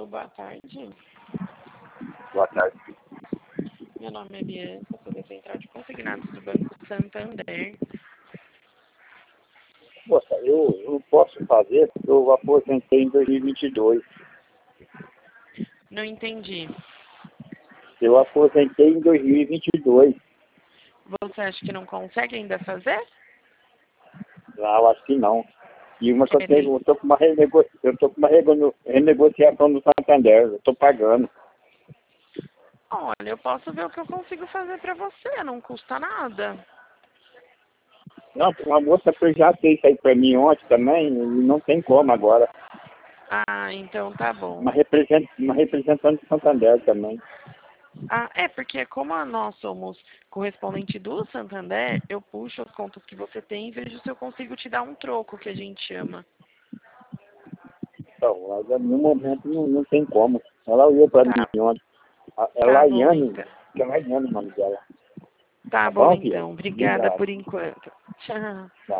Alô, boa tarde. Boa tarde. Meu nome é Bianca, sou da Central de Consignados do Banco Santander. Poxa, eu não posso fazer porque eu aposentei em 2022. Não entendi. Eu aposentei em 2022. Você acha que não consegue ainda fazer? Eu acho que não. E uma que eu É, tenho, eu tô com uma, renegociação do Santander, eu tô pagando. Olha, eu posso ver o que eu consigo fazer pra você, não custa nada. Não, uma moça que eu já fez isso aí pra mim ontem também, e não tem como agora. Ah, então tá bom. Uma representante do Santander também. Ah, é porque como nós somos correspondente do Santander, eu puxo as contas que você tem e vejo se eu consigo te dar um troco, que a gente chama. Então, mas no momento não tem como. Ela olhou pra Tá, mim ontem. É tá bom Laiane, então. que é Laiane o nome dela. Tá Tá bom bom, filha? então. Obrigada Obrigado. por enquanto. Tchau. Tá.